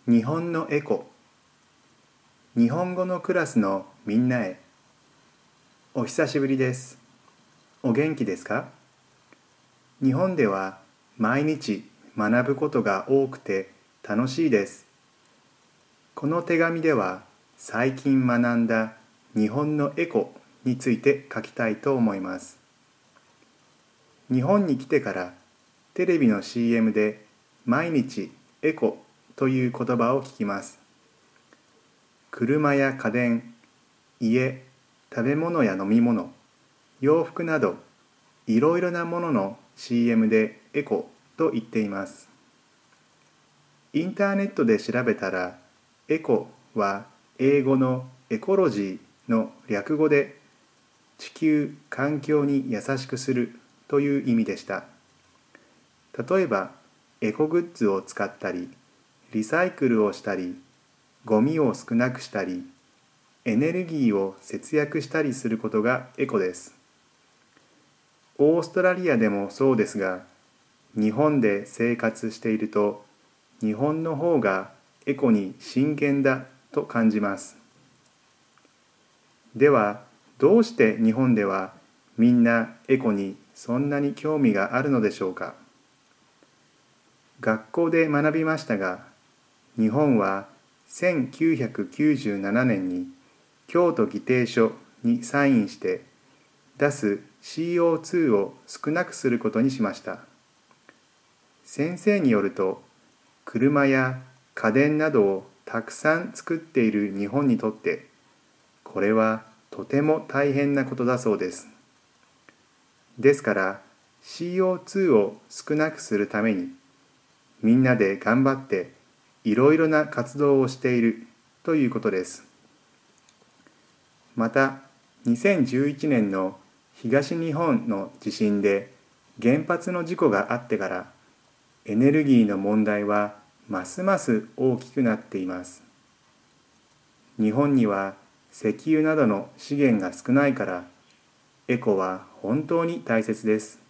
日本のエコ。日本語のクラスのみんなへ。お久しぶりです。お元気ですか？日本では毎日学ぶことが多くて楽しいです。この手紙では最近学んだ日本のエコについて書きたいと思います。日本に来てからテレビの CM で毎日エコという言葉を聞きます。車や家電、家、食べ物や飲み物、洋服などいろいろなものの CM でエコと言っています。インターネットで調べたらエコは英語のエコロジーの略語で地球・環境に優しくするという意味でした。例えばエコグッズを使ったり、リサイクルをしたり、ゴミを少なくしたり、エネルギーを節約したりすることがエコです。オーストラリアでもそうですが、日本で生活していると、日本の方がエコに真剣だと感じます。では、どうして日本ではみんなエコにそんなに興味があるのでしょうか。学校で学びましたが、日本は1997年に京都議定書にサインして出す CO2 を少なくすることにしました。先生によると、車や家電などをたくさん作っている日本にとって、これはとても大変なことだそうです。ですから CO2 を少なくするために、みんなで頑張っていろいろな活動をしているということです。また、2011年の東日本の地震で原発の事故があってから、エネルギーの問題はますます大きくなっています。日本には石油などの資源が少ないから、エコは本当に大切です。